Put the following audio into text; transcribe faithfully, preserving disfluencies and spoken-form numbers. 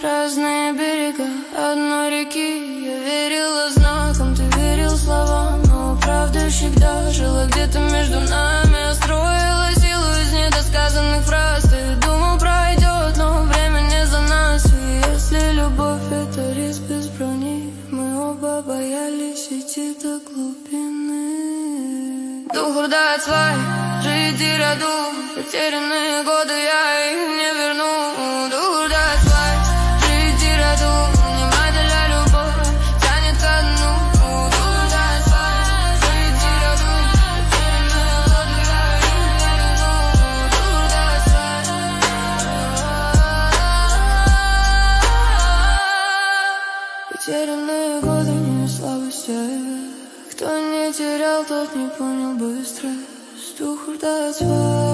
разные берега одной реки. Я верила знакам, ты верил словам, но правда всегда жила где-то между нами. Я строила силу из недосказанных фраз. Ты думал, пройдет, но время не за нас. И если любовь — это риск без брони, мы оба боялись идти до глубины. Дух рождает свай, жить и ряду, потерянные годы я их не верну. Дух рождает свай, жить и ряду, внимательная любовь тянет ко дну. Дух рождает свай, жить и ряду, потерянные годы я их не верну. Дух рождает свай. Потерянные годы не слабость, кто не терял, тот не понял быстро. Дух рождает свай.